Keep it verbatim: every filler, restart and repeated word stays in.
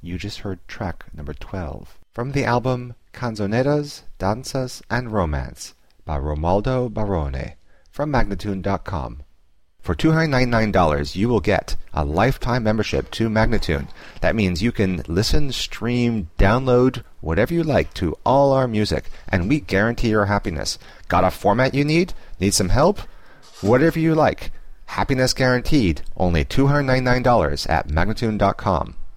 you just heard track number twelve from the album Canzoneras, Danzas, and Romance by Romualdo Barone from Magnatune dot com. For two hundred ninety-nine dollars, you will get a lifetime membership to Magnatune. That means you can listen, stream, download, whatever you like to all our music, and we guarantee your happiness. Got a format you need? Need some help? Whatever you like. Happiness guaranteed. Only two hundred ninety-nine dollars at Magnatune dot com.